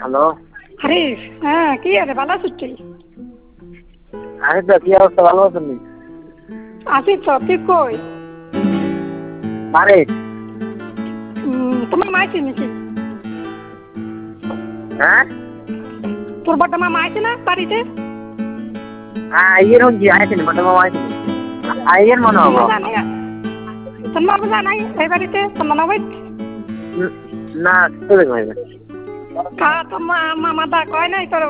Hello. হারিস, হ্যাঁ কি আছে ভালো আছিস তুই? আমি তো কি অবস্থা, ভালো আছেন? আছি তো, তুই কই? বাড়ি। তোমার মা আছে নাকি? হ্যাঁ তোর বড় মামা আছে না বাড়িতে? আইয়ের হচ্ছি আইসেনি বটে মামা আইসেনি আইয়ের মনে হবো। তোর মা বোঝা নাই এই বাড়িতে তোর মনে হয় না তো দেখো কা তোর মামা দা কয় নাই তোর